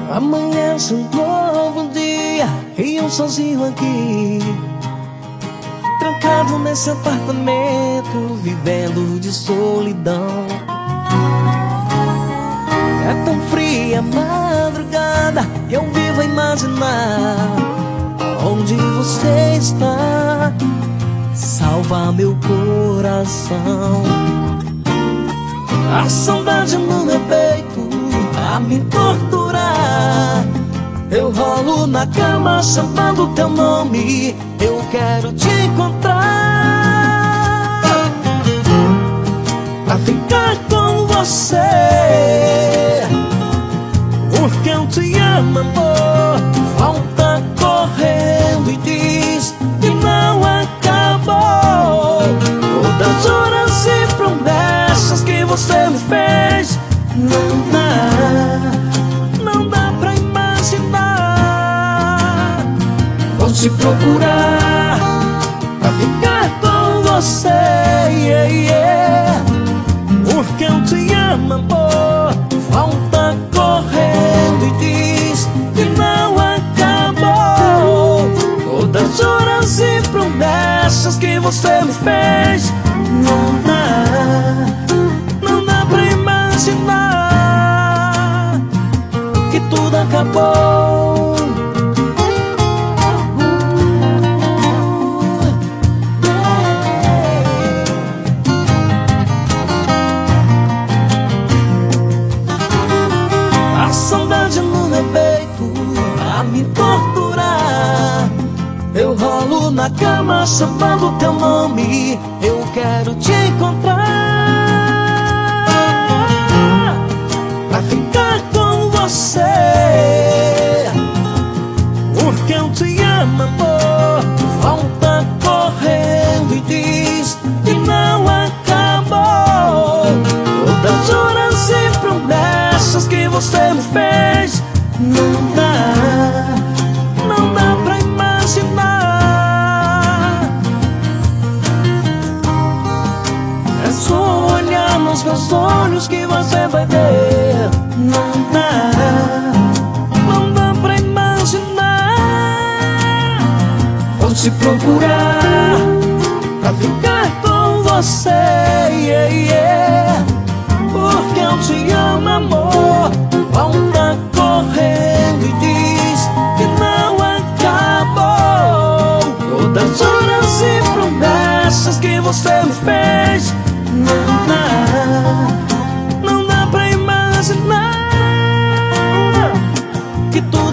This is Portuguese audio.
Amanhece um novo dia e eu sozinho aqui, trancado nesse apartamento, vivendo de solidão. É tão fria a madrugada e eu vivo a imaginar onde você está. Salva meu coração. A saudade no meu peito a me torturar. Eu rolo na cama chamando teu nome. Eu quero te encontrar pra ficar com você, porque eu te amo, amor. Volta correndo e diz que não acabou. Todas horas e promessas que você me fez, não dá pra imaginar. Vou te procurar pra ficar com você, porque eu te amo, amor. Volta correndo e diz que não acabou. Todas horas e promessas que você me fez, não dá pra imaginar que tudo acabou. A saudade no meu peito a me torturar. Eu rolo na cama chamando teu nome. Eu quero te encontrar pra ficar com você, porque eu te amo, amor. Volta correndo e diz que não acabou. Todas horas e promessas que você me fez, não dá pra imaginar. É só olhar nos meus olhos que você vai ver. Não dá pra imaginar. Vou te procurar pra ficar com você, porque eu te amo, amor. Volta correndo e diz que não acabou. Todas horas e promessas que você me fez, não dá pra imaginar que tu